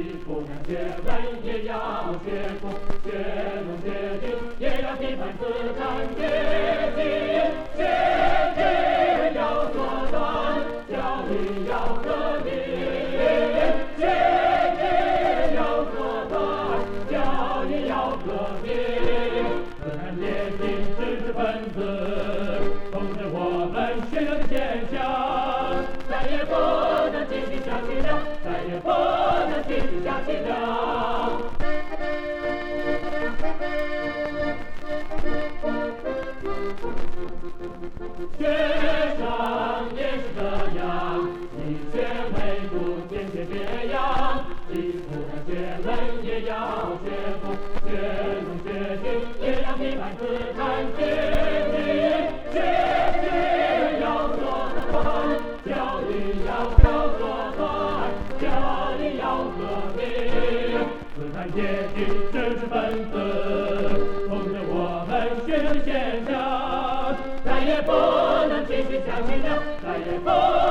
不能学文也要学武，学农学军也要批判资产阶级，学业要做断，教育要革命，学业要做断，教育要革命。资产阶级知识分子，同志我们血流的现象，再也不能继续下去了，再也不能继续下去了。学生也是这样，以学为主，坚决别样，既不能学文也要学武，学农学军也要批判资产阶级，学业要做断，教育要做断，教育要革命。资产阶级知识分子，同志我们血流的现象，再也不能继续下去了，再也不